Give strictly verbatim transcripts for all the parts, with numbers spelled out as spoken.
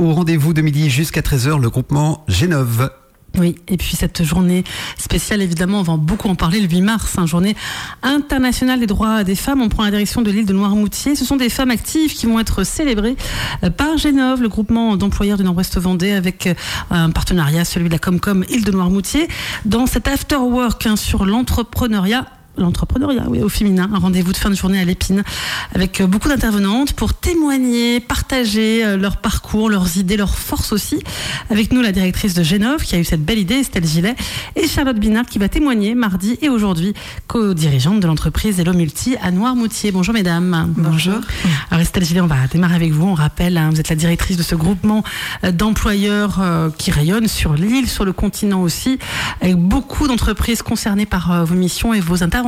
au rendez-vous de midi jusqu'à treize heures, le groupement Génov. Oui, et puis cette journée spéciale, évidemment, on va beaucoup en parler, le huit mars, hein, journée internationale des droits des femmes. On prend la direction de l'île de Noirmoutier. Ce sont des femmes actives qui vont être célébrées par Génov, le groupement d'employeurs du Nord-Ouest Vendée, avec un partenariat, celui de la Comcom Île de Noirmoutier, dans cet after-work hein, sur l'entrepreneuriat. L'entrepreneuriat, oui, au féminin, un rendez-vous de fin de journée à l'Épine avec beaucoup d'intervenantes pour témoigner, partager leur parcours, leurs idées, leurs forces aussi. Avec nous, la directrice de Génov qui a eu cette belle idée, Estelle Gillet, et Charlotte Binard qui va témoigner mardi et aujourd'hui, co-dirigeante de l'entreprise Hello Multi à Noirmoutier. Bonjour mesdames. Bonjour. Alors Estelle Gillet, on va démarrer avec vous. On rappelle, hein, vous êtes la directrice de ce groupement d'employeurs euh, qui rayonne sur l'île, sur le continent aussi, avec beaucoup d'entreprises concernées par euh, vos missions et vos interventions.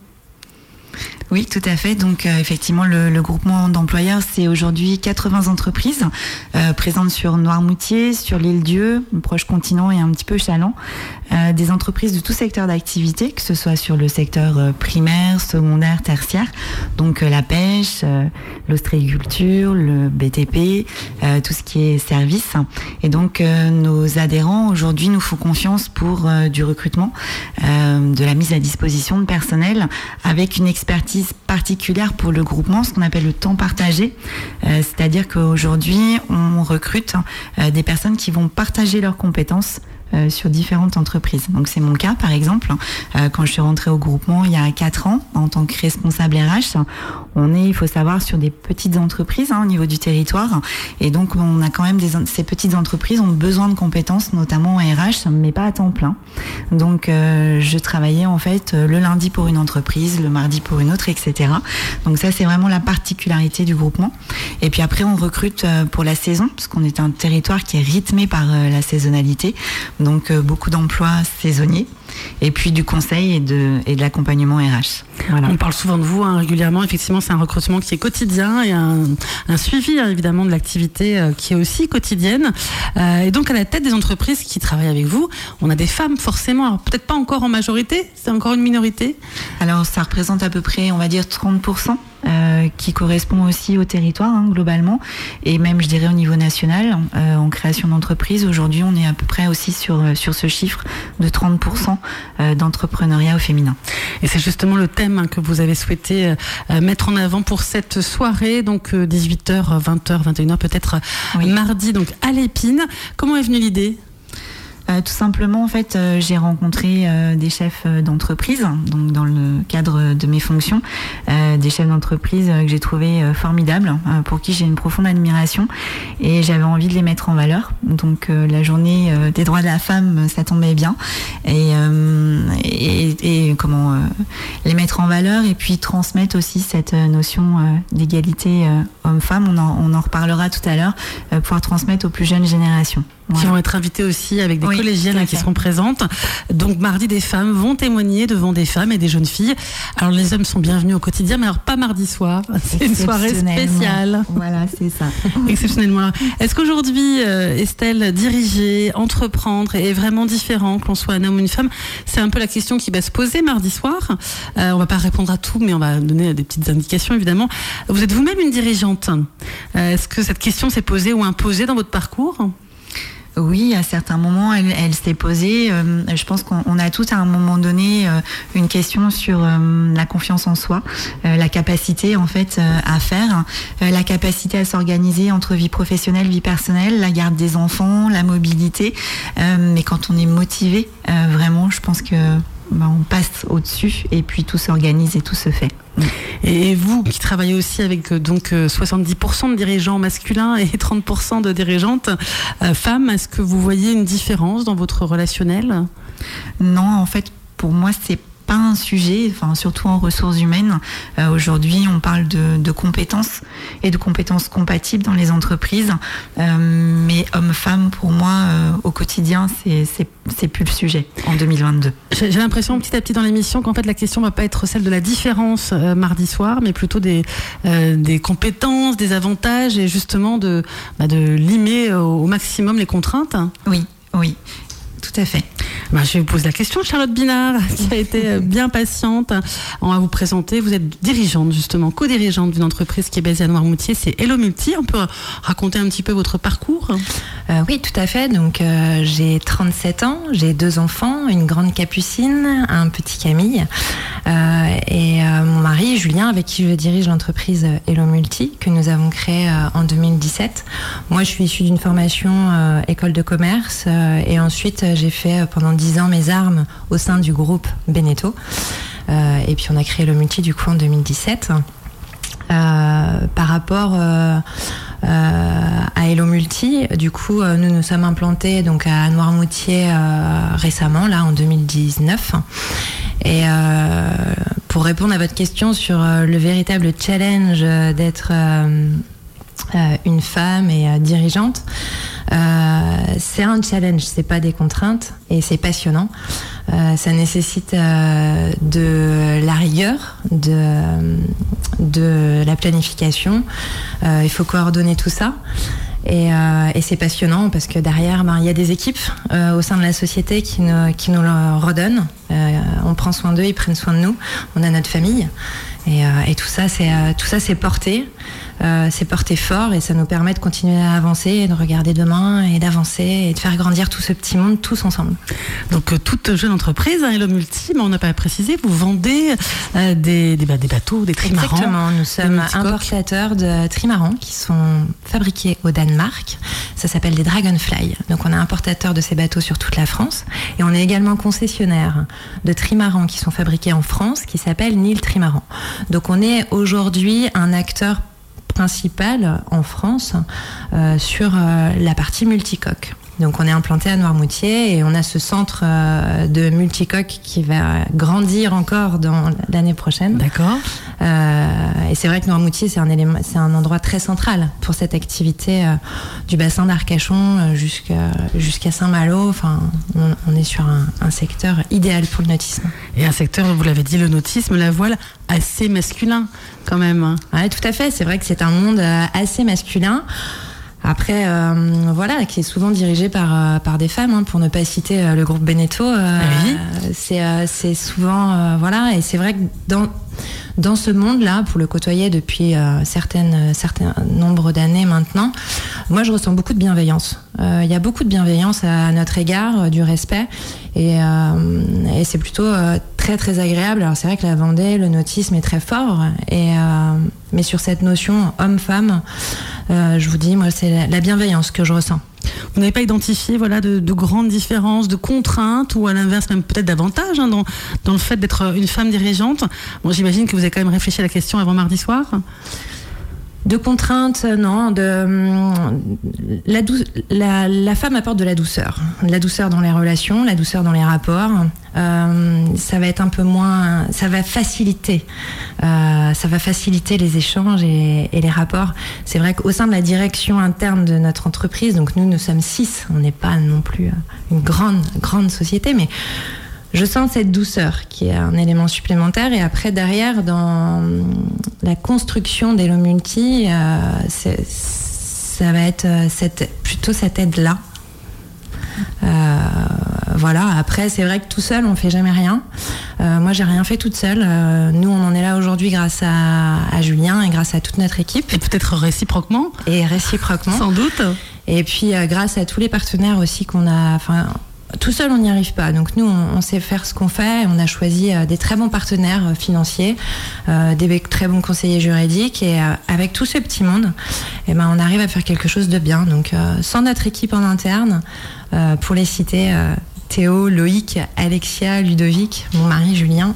Oui, tout à fait. Donc, euh, effectivement, le, le groupement d'employeurs, c'est aujourd'hui quatre-vingts entreprises euh, présentes sur Noirmoutier, sur l'île Dieu, le proche continent et un petit peu Chaland. Euh, des entreprises de tout secteur d'activité, que ce soit sur le secteur euh, primaire, secondaire, tertiaire. Donc, euh, la pêche, euh, l'ostréiculture, le B T P, euh, tout ce qui est service. Et donc, euh, nos adhérents, aujourd'hui, nous font confiance pour euh, du recrutement, euh, de la mise à disposition de personnel avec une expertise particulière pour le groupement, ce qu'on appelle le temps partagé. Euh, c'est-à-dire qu'aujourd'hui, on recrute euh, des personnes qui vont partager leurs compétences Euh, sur différentes entreprises. Donc c'est mon cas par exemple, euh, quand je suis rentrée au groupement il y a quatre ans en tant que responsable R H, on est, il faut savoir, sur des petites entreprises hein, au niveau du territoire, et donc on a quand même des, ces petites entreprises ont besoin de compétences, notamment en R H, mais pas à temps plein. Donc euh, je travaillais en fait le lundi pour une entreprise, le mardi pour une autre, et cetera. Donc ça c'est vraiment la particularité du groupement. Et puis après on recrute euh, pour la saison, parce qu'on est un territoire qui est rythmé par euh, la saisonnalité. Donc euh, beaucoup d'emplois saisonniers et puis du conseil et de, et de l'accompagnement R H. Voilà. On parle souvent de vous hein, régulièrement. Effectivement, c'est un recrutement qui est quotidien et un, un suivi hein, évidemment de l'activité euh, qui est aussi quotidienne. Euh, et donc à la tête des entreprises qui travaillent avec vous, on a des femmes forcément. Alors, peut-être pas encore en majorité, c'est encore une minorité. Alors ça représente à peu près, on va dire trente pour cent. Euh, qui correspond aussi au territoire hein, globalement, et même je dirais au niveau national euh, en création d'entreprise. Aujourd'hui on est à peu près aussi sur, sur ce chiffre de trente pour cent euh, d'entrepreneuriat au féminin. Et c'est justement le thème hein, que vous avez souhaité euh, mettre en avant pour cette soirée, donc euh, dix-huit heures, vingt heures, vingt et une heures peut-être oui. Mardi donc à l'Épine. Comment est venue l'idée ? Euh, tout simplement, en fait, euh, j'ai rencontré euh, des chefs d'entreprise, donc dans le cadre de mes fonctions, euh, des chefs d'entreprise euh, que j'ai trouvés euh, formidables, euh, pour qui j'ai une profonde admiration, et j'avais envie de les mettre en valeur. Donc, euh, la journée euh, des droits de la femme, ça tombait bien, et, euh, et, et comment euh, les mettre en valeur, et puis transmettre aussi cette notion euh, d'égalité euh, homme-femme. On en, on en reparlera tout à l'heure, euh, pouvoir transmettre aux plus jeunes générations. Qui vont être invités aussi avec des oui, collégiennes qui seront présentes. Donc mardi, des femmes vont témoigner devant des femmes et des jeunes filles. Alors les hommes sont bienvenus au quotidien, mais alors pas mardi soir. C'est une soirée spéciale. Voilà, c'est ça. Exceptionnellement. Est-ce qu'aujourd'hui, euh, Estelle, diriger, entreprendre est vraiment différent que l'on soit un homme ou une femme ? C'est un peu la question qui va se poser mardi soir. Euh, on va pas répondre à tout, mais on va donner des petites indications évidemment. Vous êtes vous-même une dirigeante. Euh, est-ce que cette question s'est posée ou imposée dans votre parcours ? Oui, à certains moments, elle, elle s'est posée. Euh, je pense qu'on a tous à un moment donné euh, une question sur euh, la confiance en soi, euh, la capacité en fait euh, à faire, euh, la capacité à s'organiser entre vie professionnelle, vie personnelle, la garde des enfants, la mobilité. Euh, mais quand on est motivé, euh, vraiment, je pense que bah, on passe au-dessus et puis tout s'organise et tout se fait. Et vous qui travaillez aussi avec donc soixante-dix pour cent de dirigeants masculins et trente pour cent de dirigeantes euh, femmes, est-ce que vous voyez une différence dans votre relationnel ? Non, en fait, pour moi, c'est pas un sujet, enfin, surtout en ressources humaines. Euh, aujourd'hui, on parle de, de compétences et de compétences compatibles dans les entreprises. Euh, mais homme-femme, pour moi, euh, au quotidien, c'est, c'est, c'est plus le sujet en deux mille vingt-deux. J'ai, j'ai l'impression petit à petit dans l'émission qu'en fait la question ne va pas être celle de la différence euh, mardi soir, mais plutôt des, euh, des compétences, des avantages et justement de, bah, de limer au, au maximum les contraintes. Oui, oui. Tout à fait. Ben, je vais vous poser la question, Charlotte Binard, qui a été bien patiente. On va vous présenter. Vous êtes dirigeante, justement, co-dirigeante d'une entreprise qui est basée à Noirmoutier, c'est Hello Multi. On peut raconter un petit peu votre parcours ? euh, Oui, tout à fait. Donc, euh, j'ai trente-sept ans, j'ai deux enfants, une grande Capucine, un petit Camille, euh, et euh, mon mari, Julien, avec qui je dirige l'entreprise Hello Multi, que nous avons créée euh, en deux mille dix-sept. Moi, je suis issue d'une formation euh, école de commerce, euh, et ensuite, j'ai fait euh, pendant dix ans mes armes au sein du groupe Beneteau. Euh, et puis, on a créé Hello Multi, du coup, en deux mille dix-sept. Euh, par rapport euh, euh, à Hello Multi, du coup, euh, nous nous sommes implantés donc à Noirmoutier euh, récemment, là en deux mille dix-neuf. Et euh, pour répondre à votre question sur euh, le véritable challenge d'être euh, euh, une femme et euh, dirigeante, euh, c'est un challenge, c'est pas des contraintes et c'est passionnant. Euh, ça nécessite euh, de la rigueur, de, de la planification. Euh, il faut coordonner tout ça. Et, euh, et c'est passionnant parce que derrière, ben, il y a des équipes euh, au sein de la société qui nous, qui nous le redonnent. Euh, on prend soin d'eux, ils prennent soin de nous. On a notre famille. Et, euh, et tout ça, c'est, euh, tout ça, c'est porté. Euh, c'est porté fort et ça nous permet de continuer à avancer et de regarder demain et d'avancer et de faire grandir tout ce petit monde tous ensemble. Donc euh, toute jeune entreprise, hein, Hello Multi, mais on n'a pas précisé, vous vendez euh, des, des, bah, des bateaux, des trimarans. Exactement, nous sommes importateurs de trimarans qui sont fabriqués au Danemark. Ça s'appelle des Dragonfly. Donc on est importateur de ces bateaux sur toute la France et on est également concessionnaire de trimarans qui sont fabriqués en France qui s'appellent Nil Trimaran. Donc on est aujourd'hui un acteur principal en France euh, sur euh, la partie multicoque. Donc on est implanté à Noirmoutier et on a ce centre euh, de multicoque qui va grandir encore dans l'année prochaine. D'accord. Euh, et c'est vrai que Noirmoutier c'est un élément, c'est un endroit très central pour cette activité euh, du bassin d'Arcachon euh, jusqu'à, jusqu'à Saint-Malo. Enfin, on, on est sur un, un secteur idéal pour le nautisme. Et un secteur, vous l'avez dit, le nautisme, la voile, assez masculin quand même. Ouais, tout à fait. C'est vrai que c'est un monde euh, assez masculin. Après, euh, voilà, qui est souvent dirigé par euh, par des femmes, hein, pour ne pas citer euh, le groupe Beneteau. Euh, oui. C'est euh, c'est souvent euh, voilà, et c'est vrai que dans dans ce monde-là, pour le côtoyer depuis euh, certaines certains nombre d'années maintenant, moi je ressens beaucoup de bienveillance. Il euh, y a beaucoup de bienveillance à notre égard, euh, du respect, et euh, et c'est plutôt euh, très très agréable. Alors c'est vrai que la Vendée, le nautisme est très fort, et euh, mais sur cette notion homme-femme, euh, je vous dis, moi c'est la, la bienveillance que je ressens. Vous n'avez pas identifié voilà, de, de grandes différences, de contraintes, ou à l'inverse même peut-être d'avantages, hein, dans, dans le fait d'être une femme dirigeante. Bon, j'imagine que vous avez quand même réfléchi à la question avant mardi soir. De contraintes, non. De, la, dou- la, la femme apporte de la douceur. De la douceur dans les relations, la douceur dans les rapports. Euh, ça va être un peu moins... Ça va faciliter. Euh, ça va faciliter les échanges et, et les rapports. C'est vrai qu'au sein de la direction interne de notre entreprise, donc nous, nous sommes six. On n'est pas non plus une grande, grande société, mais... Je sens cette douceur qui est un élément supplémentaire. Et après, derrière, dans la construction d'Hello Multi, euh, c'est, ça va être cette, plutôt cette aide-là. Euh, voilà. Après, c'est vrai que tout seul, on fait jamais rien. Euh, moi, j'ai rien fait toute seule. Euh, nous, on en est là aujourd'hui grâce à, à Julien et grâce à toute notre équipe. Et peut-être réciproquement. Et réciproquement. Sans doute. Et puis, euh, grâce à tous les partenaires aussi qu'on a... Enfin, tout seul, on n'y arrive pas. Donc nous, on, on sait faire ce qu'on fait. On a choisi euh, des très bons partenaires euh, financiers, euh, des très bons conseillers juridiques. Et euh, avec tout ce petit monde, eh ben, on arrive à faire quelque chose de bien. Donc euh, sans notre équipe en interne, euh, pour les citer, euh, Théo, Loïc, Alexia, Ludovic, mon mari Julien,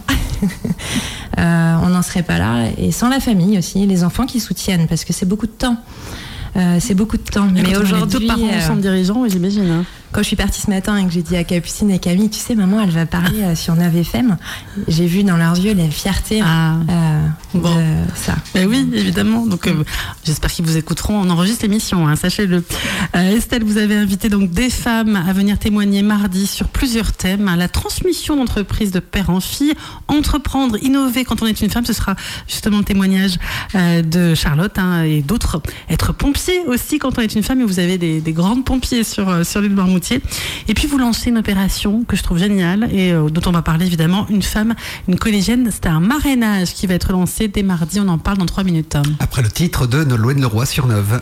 euh, on n'en serait pas là. Et sans la famille aussi, les enfants qui soutiennent, parce que c'est beaucoup de temps. Euh, c'est beaucoup de temps. Mais, Mais aujourd'hui, deux parents ensemble euh, dirigeants, j'imagine. Hein. Quand je suis partie ce matin et que j'ai dit à Capucine et Camille, tu sais, maman, elle va parler euh, sur neuf F M, j'ai vu dans leurs yeux la fierté ah. euh, bon. de ça. Ben oui, évidemment. Donc, euh, j'espère qu'ils vous écouteront. On enregistre l'émission, hein, sachez-le. Euh, Estelle, vous avez invité donc des femmes à venir témoigner mardi sur plusieurs thèmes. Hein, la transmission d'entreprise de père en fille, entreprendre, innover quand on est une femme. Ce sera justement le témoignage euh, de Charlotte, hein, et d'autres. Être pompier aussi quand on est une femme. Et vous avez des, des grandes pompiers sur, sur l'île de Noirmoutier. Noirmoutier. Et puis vous lancez une opération que je trouve géniale et euh, dont on va parler évidemment, une femme, une collégienne, c'est un marrainage qui va être lancé dès mardi, on en parle dans trois minutes. Après le titre de Nolwenn Leroy sur Neuve.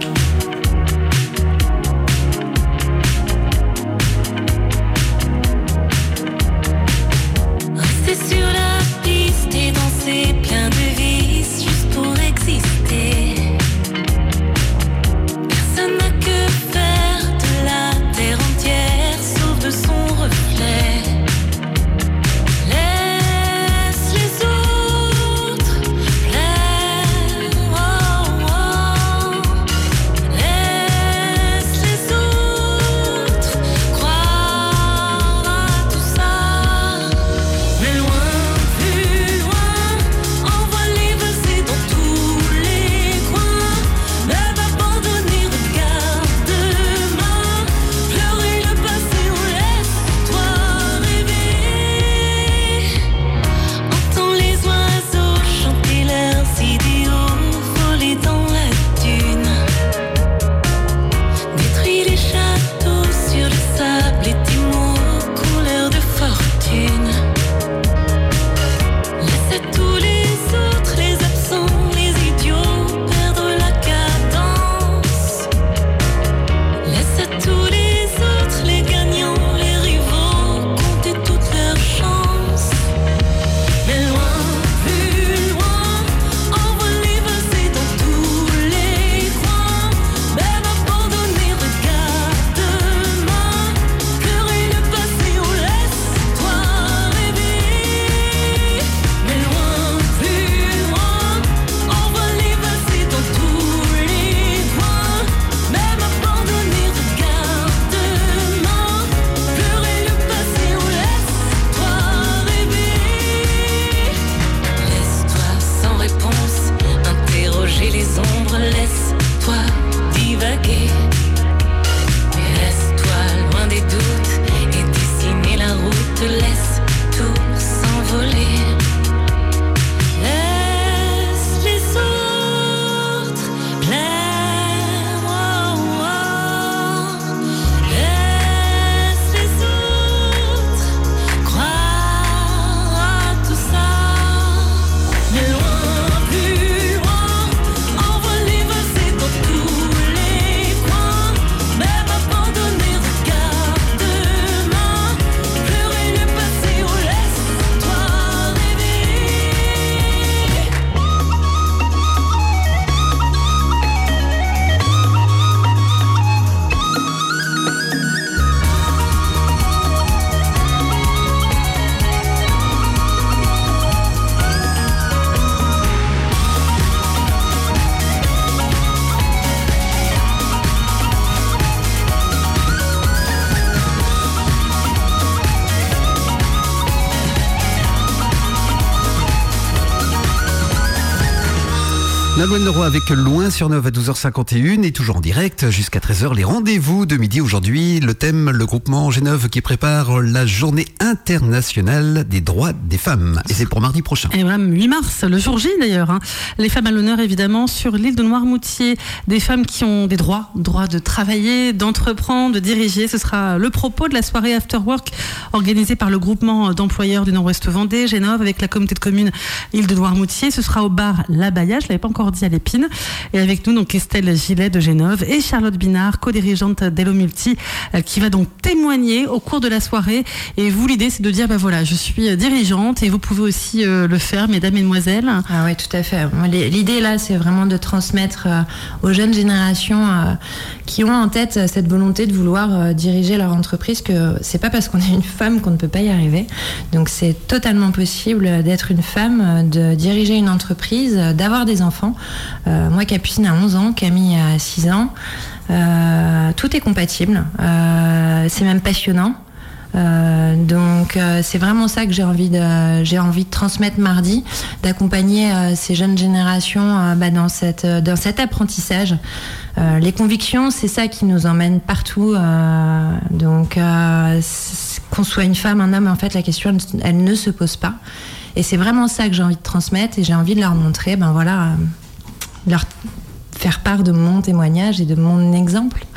Nolwenn Leroy avec Loin sur Neuve à douze heures cinquante et une et toujours en direct jusqu'à treize heures. Les rendez-vous de midi aujourd'hui. Le thème, le groupement Géneuve qui prépare la journée internationale des droits des femmes. Et c'est pour mardi prochain. Et voilà, huit mars, le jour J d'ailleurs. Hein. Les femmes à l'honneur évidemment sur l'île de Noirmoutier. Des femmes qui ont des droits, droit de travailler, d'entreprendre, de diriger. Ce sera le propos de la soirée After Work organisée par le groupement d'employeurs du Nord-Ouest Vendée, Géneuve, avec la communauté de communes île de Noirmoutier. Ce sera au bar L'Abaya, je l'avais pas encore dit à l'Épine. Et avec nous, donc Estelle Gillet de Géneuve et Charlotte Binard, co-dirigeante d'Hello Multi, euh, qui va donc témoigner au cours de la soirée. Et vous, l'idée, c'est de dire, ben voilà, je suis dirigeante et vous pouvez aussi euh, le faire, mesdames, mesdemoiselles. Ah oui, tout à fait. L'idée là, c'est vraiment de transmettre euh, aux jeunes générations euh, qui ont en tête cette volonté de vouloir euh, diriger leur entreprise que c'est pas parce qu'on est une femme qu'on ne peut pas y arriver. Donc c'est totalement possible d'être une femme, de diriger une entreprise, d'avoir des enfants. Euh, moi, Capucine a onze ans, Camille a six ans. Euh, tout est compatible. Euh, c'est même passionnant. Euh, donc euh, c'est vraiment ça que j'ai envie de j'ai envie de transmettre mardi, d'accompagner euh, ces jeunes générations euh, bah, dans cette dans cet apprentissage. Euh, les convictions, c'est ça qui nous emmène partout. Euh, donc euh, qu'on soit une femme, un homme, en fait, la question elle, elle ne se pose pas. Et c'est vraiment ça que j'ai envie de transmettre et j'ai envie de leur montrer, ben voilà, euh, leur faire part de mon témoignage et de mon exemple.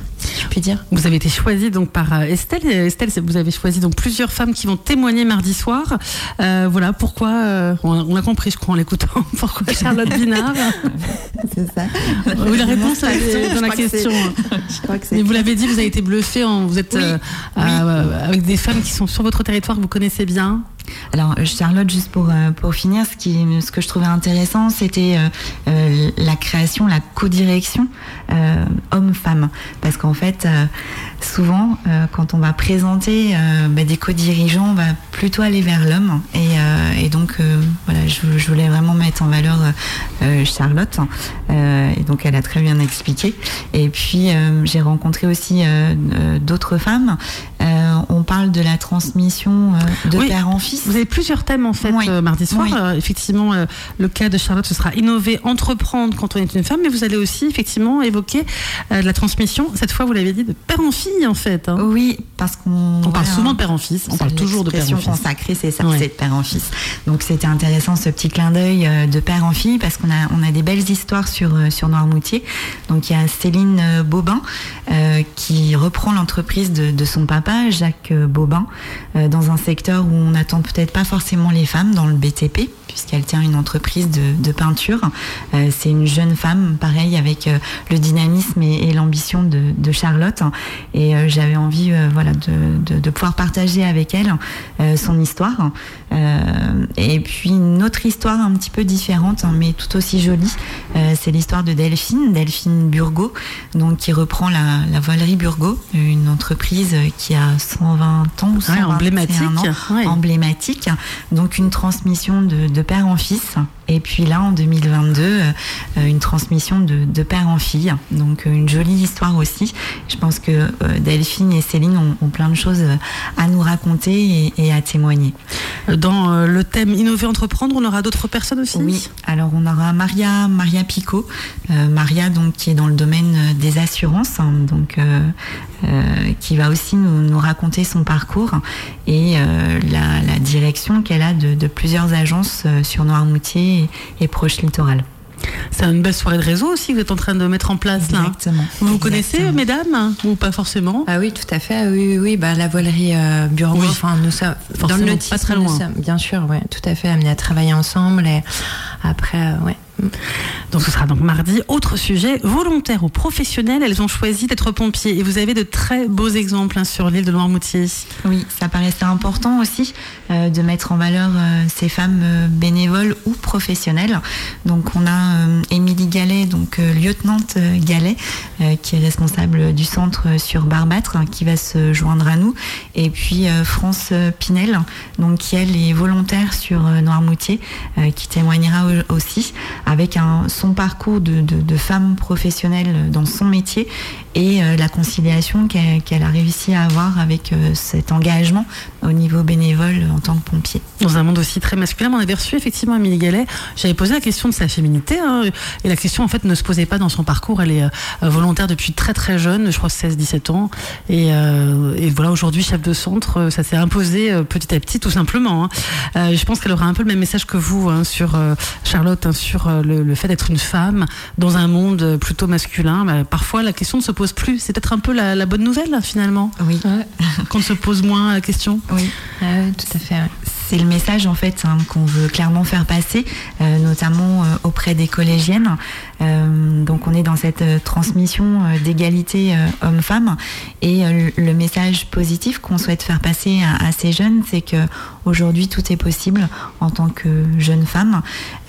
puis dire. Vous avez été choisie donc par Estelle. Estelle, vous avez choisi donc plusieurs femmes qui vont témoigner mardi soir. Euh, voilà pourquoi, euh, on a compris, je crois, en l'écoutant, pourquoi Charlotte Binard. C'est ça. Oui, la réponse est dans la question. Je crois que c'est. Mais vous l'avez dit, vous avez été bluffée. En, vous êtes oui. euh, oui. Euh, avec des femmes qui sont sur votre territoire que vous connaissez bien. Alors Charlotte, juste pour pour finir, ce qui ce que je trouvais intéressant, c'était euh, euh, la création, la co-direction euh, homme-femme, parce qu'en fait euh, souvent euh, quand on va présenter euh, bah, des co-dirigeants, on va plutôt aller vers l'homme et, euh, et donc euh, voilà, je, je voulais vraiment mettre en valeur euh, Charlotte euh, et donc elle a très bien expliqué. Et puis euh, j'ai rencontré aussi euh, euh, d'autres femmes. Euh, on parle de la transmission euh, de oui. père en fils. Vous avez plusieurs thèmes en fait oui. euh, mardi soir. Oui. Euh, effectivement, euh, le cas de Charlotte, ce sera innover, entreprendre quand on est une femme, mais vous allez aussi effectivement évoquer euh, la transmission. Cette fois, vous l'avez dit, de père en fille en fait. Hein. Oui, parce qu'on on voilà, parle souvent de père en fils. On parle toujours de père en fils. L'expression consacrée, c'est ça, ouais. c'est de père en fils. Donc c'était intéressant ce petit clin d'œil de père en fille parce qu'on a on a des belles histoires sur sur Noirmoutier. Donc il y a Céline Bobin euh, qui reprend l'entreprise de, de son papa Jacques Bobin euh, dans un secteur où on n'attend peut-être pas forcément les femmes, dans le B T P, puisqu'elle tient une entreprise de, de peinture. Euh, c'est une jeune femme, pareil, avec euh, le dynamisme et, et l'ambition de, de Charlotte. Et euh, j'avais envie euh, voilà, de, de, de pouvoir partager avec elle euh, son histoire. Euh, et puis une autre histoire un petit peu différente, hein, mais tout aussi jolie, euh, c'est l'histoire de Delphine, Delphine Burgot, donc, qui reprend la, la voilerie Burgot, une entreprise qui a cent vingt ans ou cent vingt et un ouais, emblématique, ans, ouais. emblématique. Donc une transmission de, de père en fils. Et puis là, en deux mille vingt-deux, euh, une transmission de, de père en fille. Donc une jolie histoire aussi. Je pense que euh, Delphine et Céline ont, ont plein de choses à nous raconter et, et à témoigner. Dans euh, le thème innover, entreprendre, on aura d'autres personnes aussi. Oui. Alors on aura Maria, Maria Picot, euh, Maria donc qui est dans le domaine des assurances, hein, donc euh, euh, qui va aussi nous, nous raconter son parcours et euh, la, la direction qu'elle a de, de plusieurs agences euh, sur Noirmoutier et, et proche littoral. C'est une belle soirée de réseau aussi que vous êtes en train de mettre en place. Exactement. Là. Vous vous connaissez, Exactement. mesdames, ou pas forcément? Ah oui, tout à fait. Oui, oui, oui. Bah, la voilerie euh, Burgot, oui. enfin, nous sommes Forcément, dans le nautisme, pas très loin. Nous sommes, bien sûr, ouais, tout à fait amenés à travailler ensemble. Et après, euh, ouais. Donc ce sera donc mardi. Autre sujet, volontaires ou professionnels, elles ont choisi d'être pompiers. Et vous avez de très beaux exemples hein, sur l'île de Noirmoutier. Oui, ça paraissait important aussi euh, de mettre en valeur euh, ces femmes euh, bénévoles ou professionnelles. Donc on a euh, Émilie Gallet, donc euh, lieutenante euh, Gallet, euh, qui est responsable du centre euh, sur Barbâtre, hein, qui va se joindre à nous. Et puis euh, France euh, Pinel, donc qui elle est volontaire sur euh, Noirmoutier, euh, qui témoignera au- aussi avec un, son parcours de, de, de femme professionnelle dans son métier et euh, la conciliation qu'elle, qu'elle a réussi à avoir avec euh, cet engagement au niveau bénévole en tant que pompier. Dans un monde aussi très masculin, on avait reçu effectivement Émilie Gallet. J'avais posé la question de sa féminité hein, et la question en fait ne se posait pas dans son parcours. Elle est euh, volontaire depuis très très jeune, je crois seize dix-sept ans. Et, euh, et voilà, aujourd'hui chef de centre, ça s'est imposé euh, petit à petit tout simplement. Hein. Euh, je pense qu'elle aura un peu le même message que vous hein, sur euh, Charlotte, hein, sur euh, le, le fait d'être une femme dans un monde plutôt masculin. Bah, parfois la question ne se pose plus. C'est peut-être un peu la, la bonne nouvelle finalement. Oui. Ouais. Qu'on se pose moins la question. Oui. Ah oui, tout à fait. Ouais. C'est le message en fait hein, qu'on veut clairement faire passer, euh, notamment euh, auprès des collégiennes. Euh, donc on est dans cette euh, transmission euh, d'égalité euh, homme-femme et euh, le message positif qu'on souhaite faire passer à, à ces jeunes, c'est que aujourd'hui tout est possible en tant que jeune femme.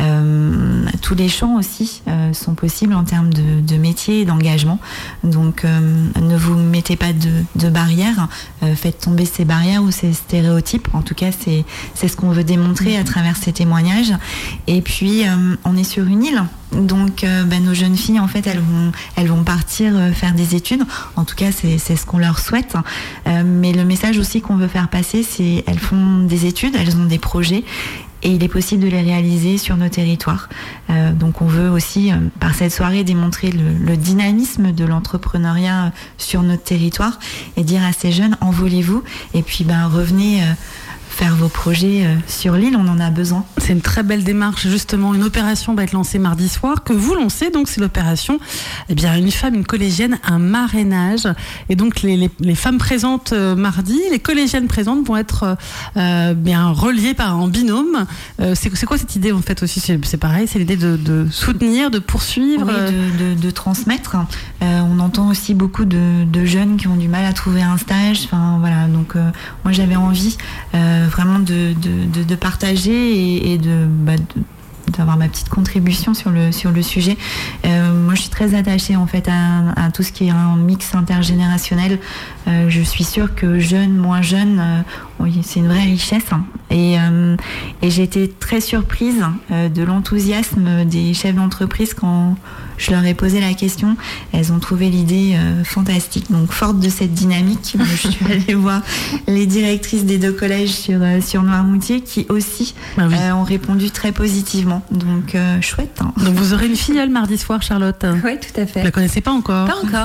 Euh, tous les champs aussi euh, sont possibles en termes de, de métier et d'engagement. Donc euh, ne vous mettez pas de, de barrières, euh, faites tomber ces barrières ou ces stéréotypes. En tout cas c'est C'est ce qu'on veut démontrer à travers ces témoignages. Et puis, euh, on est sur une île. Donc, euh, ben, nos jeunes filles, en fait, elles vont, elles vont partir euh, faire des études. En tout cas, c'est, c'est ce qu'on leur souhaite. Euh, mais le message aussi qu'on veut faire passer, c'est elles font des études, elles ont des projets. Et il est possible de les réaliser sur nos territoires. Euh, donc on veut aussi, euh, par cette soirée, démontrer le, le dynamisme de l'entrepreneuriat sur notre territoire et dire à ces jeunes, envolez-vous et puis ben, revenez... Euh, faire vos projets euh, sur l'île, on en a besoin. C'est une très belle démarche, justement. Une opération va être lancée mardi soir, que vous lancez, donc c'est l'opération eh bien, Une femme, une collégienne, un marrainage. Et donc les, les, les femmes présentes euh, mardi, les collégiennes présentes vont être euh, bien reliées par, en binôme. Euh, c'est, c'est quoi cette idée en fait aussi? C'est, c'est pareil, c'est l'idée de, de soutenir, de poursuivre. Oui, de, de, de transmettre. Euh, on entend aussi beaucoup de, de jeunes qui ont du mal à trouver un stage. Enfin, voilà, donc euh, moi j'avais envie euh, vraiment de, de, de, de partager et, et de, bah, de, d'avoir ma petite contribution sur le, sur le sujet. Euh, moi je suis très attachée en fait à, à tout ce qui est un mix intergénérationnel. Euh, je suis sûre que jeunes, moins jeunes, euh, oui, c'est une vraie richesse. Et, euh, et j'ai été très surprise euh, de l'enthousiasme des chefs d'entreprise quand je leur ai posé la question. Elles ont trouvé l'idée euh, fantastique. Donc, forte de cette dynamique, je suis allée voir les directrices des deux collèges sur, euh, sur Noirmoutier qui aussi ah oui. euh, ont répondu très positivement. Donc, euh, chouette. Hein. Donc, vous aurez une filleule mardi soir, Charlotte? Oui, tout à fait. Vous la connaissez pas encore? Pas encore.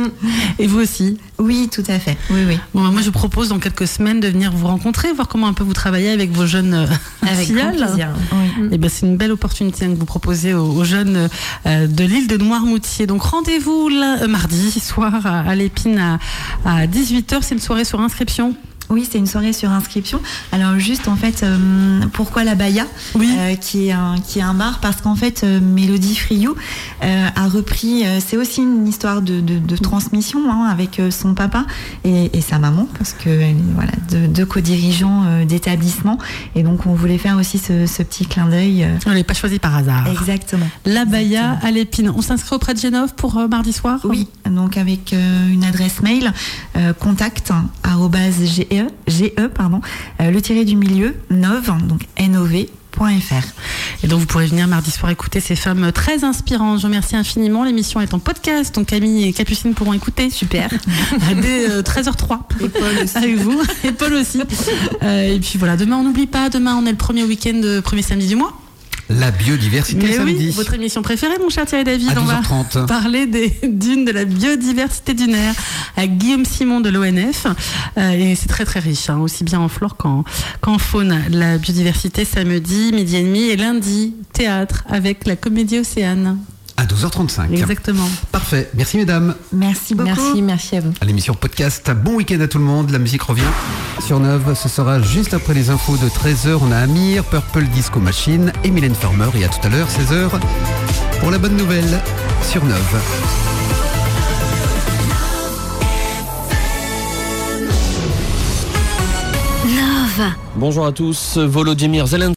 Et vous aussi? Oui, tout à fait. Oui, oui. Bon, moi, je vous propose dans quelques semaines de venir vous rencontrer, voir comment un peu vous travaillez avec vos jeunes euh, avec filleuls. Grand plaisir. Oui. Et ben, c'est une belle opportunité hein, que vous proposez aux, aux jeunes euh, de l'île de Noirmoutier. Donc rendez-vous là, euh, mardi soir à, à l'Épine à, à dix-huit heures. C'est une soirée sur inscription. Oui, c'est une soirée sur inscription. Alors juste en fait, euh, pourquoi la Baya, oui. euh, qui est un qui est un bar? Parce qu'en fait, euh, Mélodie Friou euh, a repris. Euh, c'est aussi une histoire de, de, de transmission hein, avec euh, son papa et, et sa maman, parce que voilà, deux, deux co-dirigeants euh, d'établissement. Et donc on voulait faire aussi ce, ce petit clin d'œil. Euh... On n'est pas choisi par hasard. Exactement. La Baya à l'Épine. On s'inscrit auprès de Génov pour euh, mardi soir. Oui, donc avec euh, une adresse mail euh, contact arobase G E G E, pardon, euh, le tiré du milieu, nov, donc N O V point F R. Et donc vous pourrez venir mardi soir écouter ces femmes très inspirantes. Je vous remercie infiniment. L'émission est en podcast, donc Camille et Capucine pourront écouter. Super. Dès euh, treize heures zéro trois. Et Paul aussi. Avec vous. Et Paul aussi. Euh, et puis voilà, demain on n'oublie pas, demain on est le premier week-end, euh, premier samedi du mois. La biodiversité Mais samedi. Oui, votre émission préférée, mon cher Thierry David. À douze heures trente. On va parler des dunes, de la biodiversité dunaire avec Guillaume Simon de l'O N F. Euh, et c'est très très riche, hein, aussi bien en flore qu'en, qu'en faune. La biodiversité samedi, midi et demi, et lundi, théâtre avec la Comédie Océane. À douze heures trente-cinq. Exactement. Parfait. Merci mesdames. Merci beaucoup. Merci, merci à vous. À l'émission podcast. Bon week-end à tout le monde. La musique revient sur Neuve. Ce sera juste après les infos de treize heures. On a Amir, Purple Disco Machine et Mylène Farmer. Et à tout à l'heure, seize heures, pour la bonne nouvelle sur Neuve. Bonjour à tous. Volodymyr Zelensky